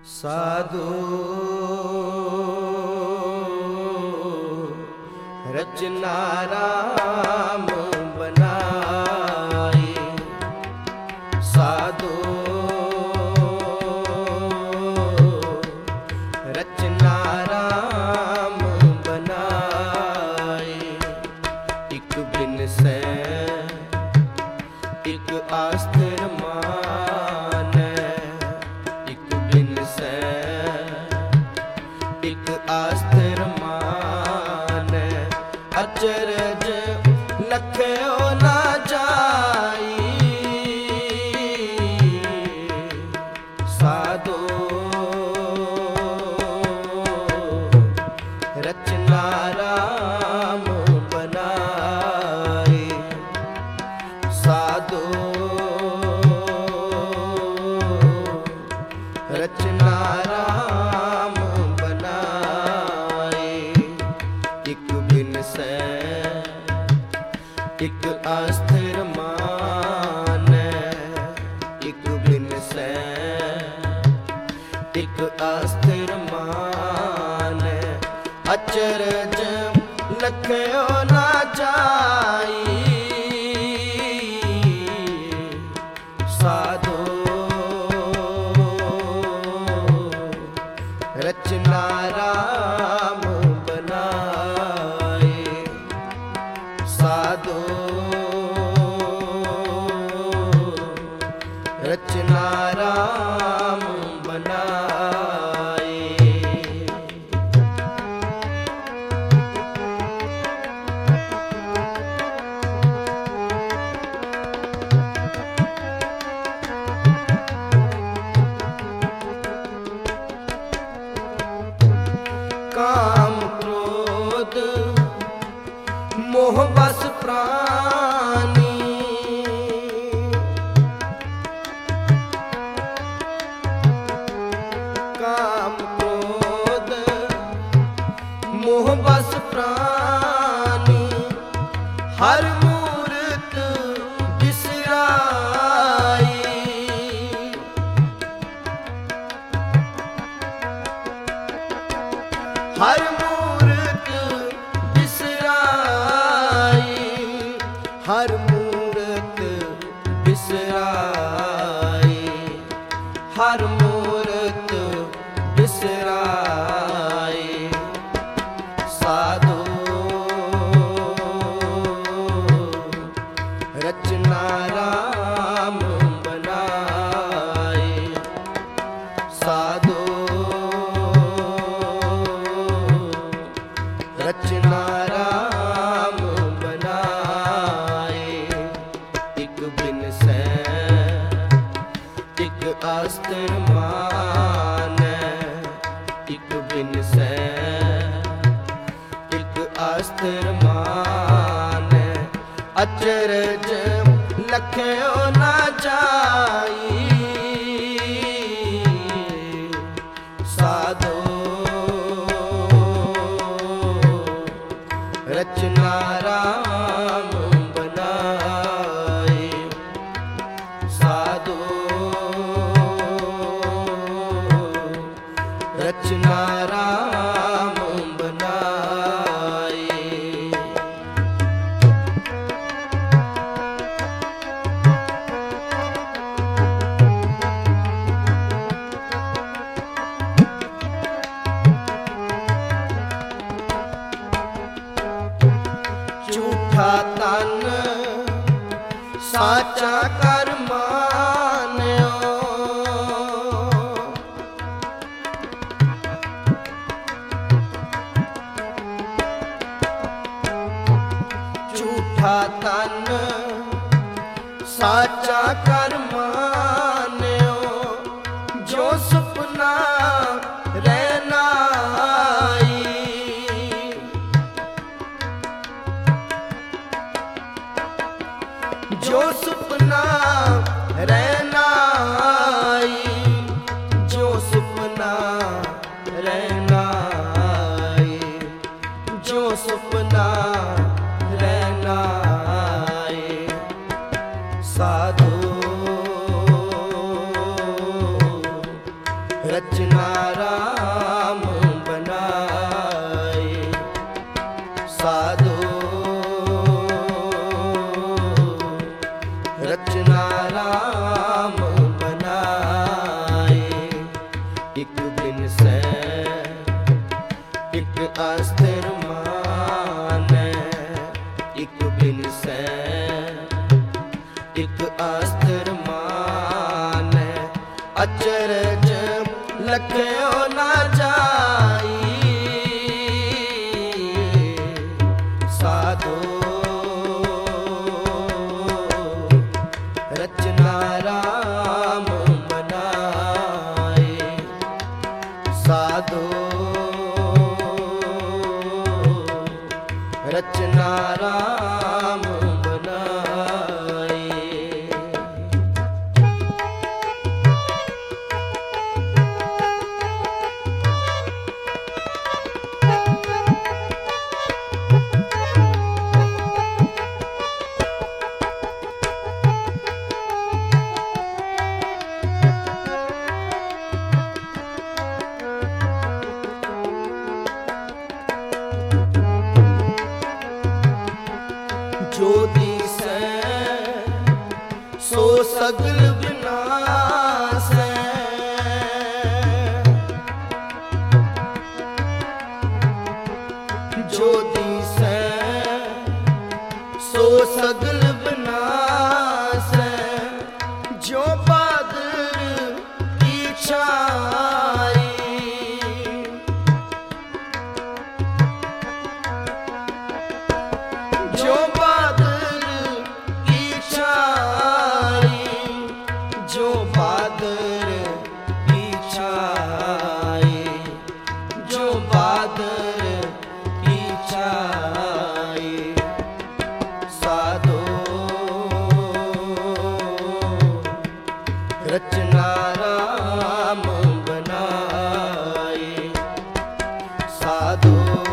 साधु रचना राम बनाए, साधु रचना राम बनाए। एक बिन से एक आस्थिर माने, एक बिन से एक आस्थिर माने। अचरज लख्यो ना जाई, साधु रचना राम बनाए, साधु रचना राम बनाए। एक बिन से एक अस्थिर माने, एक बिन से एक अस्थिर माने। अचरज लख्यो ना जाई, साधु रचना राम बनाए, साधु रचना राम बनाए। काम क्रोध मोह बस प्राणी, काम क्रोध मोह बस प्राणी। हर मूरत बिसराई, हर मूरत बिसराई, हर मूरत बिसराई, हर मूरत बिसराई। साधु रचना राम बनाए, साधु रचना राम बनाए। एक बिन से एक अस्थिर माने, एक बिन से एक अस्थिर माने। अचरज लख्यो ना जाई, साधु रचना राम बनाए, साधु रचना राम बनाए। झूठा तन साचा कर मान्यो, झूठा तन साचा कर मान्यो। जो सपना रहना आई, जो सपना रचना राम बनाए। साधो रचना राम बनाए। एक बिन से एक अस्थिर माने, एक बिन से एक अस्थिर माने। अचरज लख्यो ना जाई। साधो रचना राम बनाए। साधो रचना राम बनाए। जो दिसै सो सगल विनाशै। जो दिसै सो सगल विनाशै। जो बादल की छाई। जो बादल की छाई। जो बादल की छाई। जो बादल की छाई। साधो रचना राम बनाए। साधो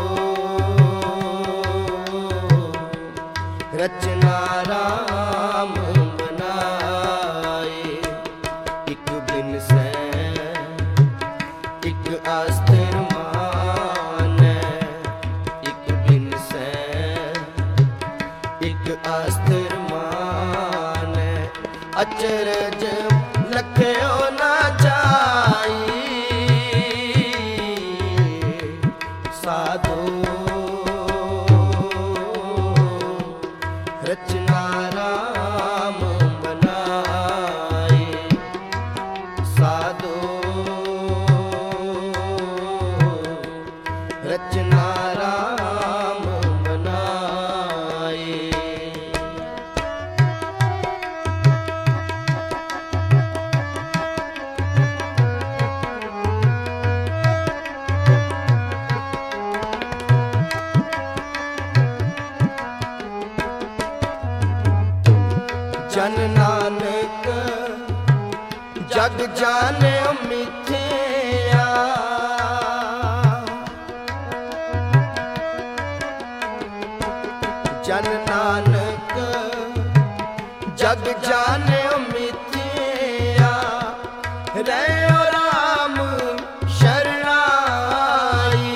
रचना राम बनाए। एक बिन से एक अस्थिर माने। एक बिन से एक अस्थिर माने। अचरज लख्यो ना जाई। साधो रचना राम बनाए। साधो रचना राम बनाए। जन नानक जग जाने मिथ्या। जन नानक जग जाने मिथ्या। रहो राम शरणाई।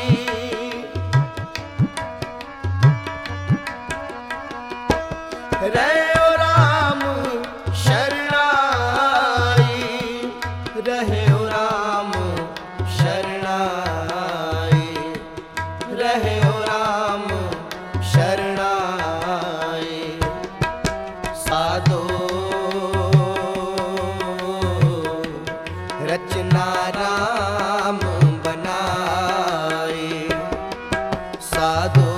रहो राम शरणाई। रहो राम शरणाई। रहो राम शरणाई। साधो रचना राम बनाए। साधो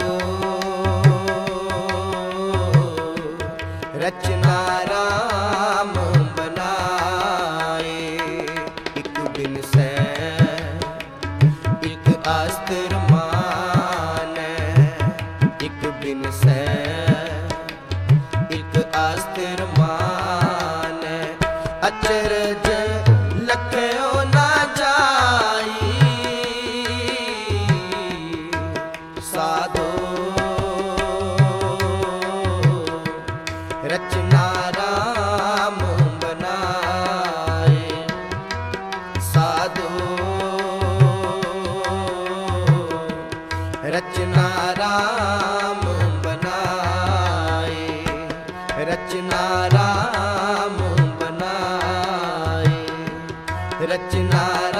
रचना राम बनाए। एक बिन से एक अस्थिर माने। एक बिन से एक अस्थिर माने। अचरज लख्यो ना जाई। साधो रचना राम बनाए। साधो राम बनाए, रचना राम बनाए, रचना